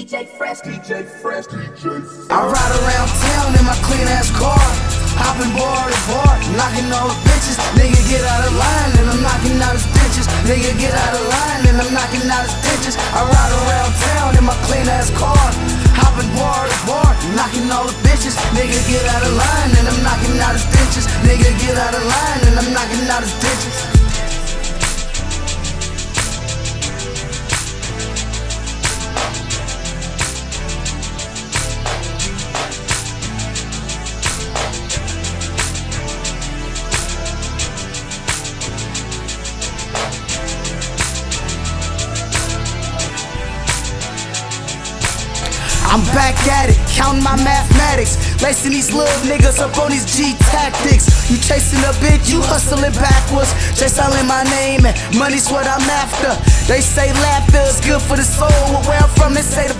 DJ Fresh, DJ Fresh, DJ Fresh. I ride around town in my clean ass car, hopping bar to bar, knocking all the bitches. Nigga get out of line and I'm knocking out his bitches. Nigga get out of line and I'm knocking out his bitches. I ride around town in my clean ass car, hopping bar to bar, knocking all the bitches. Nigga get out of line and I'm knocking out his bitches. Nigga get out of line and I'm knocking out his bitches. I'm back at it, counting my mathematics, lacing these little niggas up on these G tactics. You chasing a bitch, you hustling backwards, just selling my name and money's what I'm after. They say laughter is good for the soul, where I'm from they say the